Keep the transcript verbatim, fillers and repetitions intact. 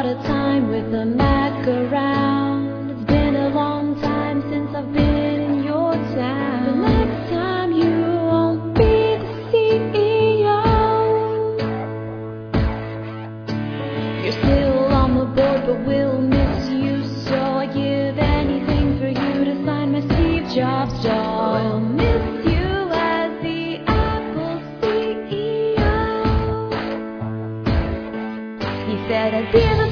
of time with a Mac around. It's been a long time since I've been in your town. The next time you won't be the C E O. You're still on the board, but we'll miss you so. I'd give anything for you to sign my Steve Jobs doll. We'll miss you as the Apple C E O. He said I'd be the